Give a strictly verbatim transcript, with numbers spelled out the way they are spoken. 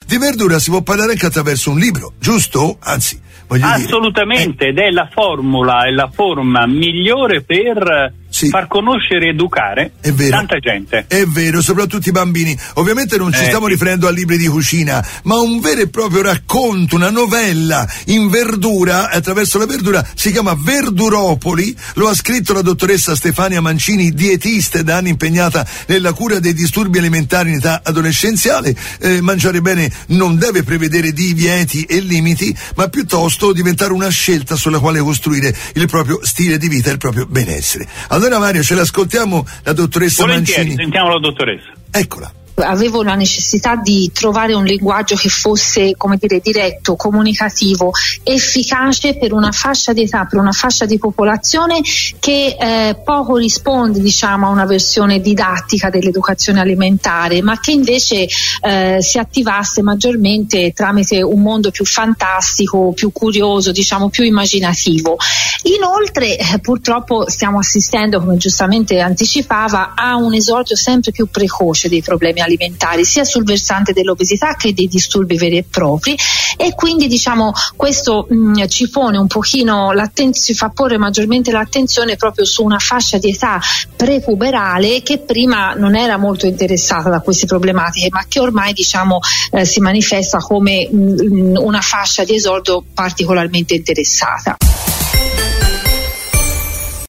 di verdura si può parlare anche attraverso un libro, giusto? Anzi, voglio assolutamente, dire, ed è la formula, è la forma migliore per sì. far conoscere e educare è vero, tanta gente. È vero, soprattutto i bambini. Ovviamente non ci eh, stiamo sì. riferendo a libri di cucina, ma un vero e proprio racconto, una novella in verdura, attraverso la verdura, si chiama Verduropoli, lo ha scritto la dottoressa Stefania Mancini, dietista e da anni impegnata nella cura dei disturbi alimentari in età adolescenziale. Eh, mangiare bene non deve prevedere divieti e limiti, ma piuttosto diventare una scelta sulla quale costruire il proprio stile di vita e il proprio benessere. Allora Mario, ce l'ascoltiamo la dottoressa Volentieri, Mancini. sentiamo la dottoressa. Eccola. Avevo la necessità di trovare un linguaggio che fosse, come dire, diretto, comunicativo, efficace per una fascia di età, per una fascia di popolazione che eh, poco risponde, diciamo, a una versione didattica dell'educazione alimentare, ma che invece eh, si attivasse maggiormente tramite un mondo più fantastico, più curioso, diciamo più immaginativo. Inoltre eh, purtroppo stiamo assistendo, come giustamente anticipava, a un esordio sempre più precoce dei problemi alimentari, sia sul versante dell'obesità che dei disturbi veri e propri, e quindi diciamo questo mh, ci pone un pochino ci fa porre maggiormente l'attenzione proprio su una fascia di età prepuberale che prima non era molto interessata da queste problematiche, ma che ormai diciamo eh, si manifesta come mh, una fascia di esordio particolarmente interessata.